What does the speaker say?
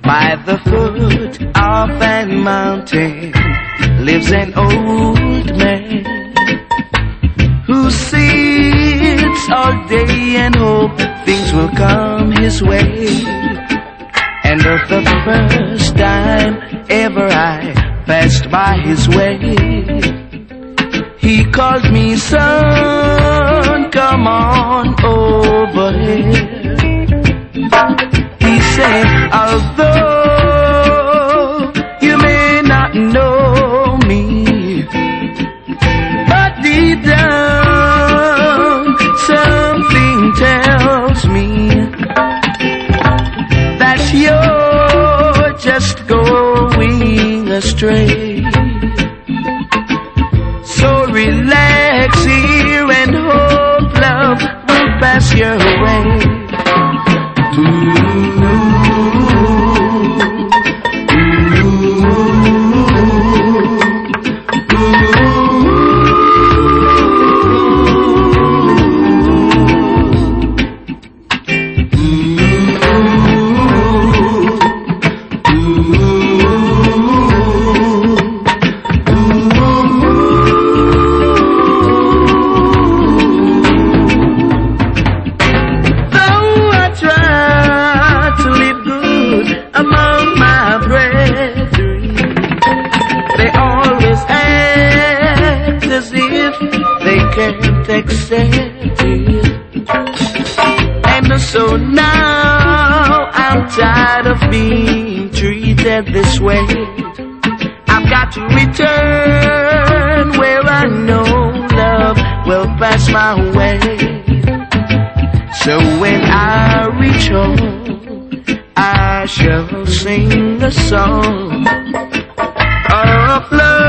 By the foot of that mountain lives an old man who sits all day and hopes things will come his way. And the first time ever I passed by his way, he called me, son, come on over here. He said, although you may not know me, but deep down something tells me that you're just going astray. So relax here and hope love will pass your way. And so now I'm tired of being treated this way. I've got to return where I know love will pass my way. So when I reach home, I shall sing a song of love.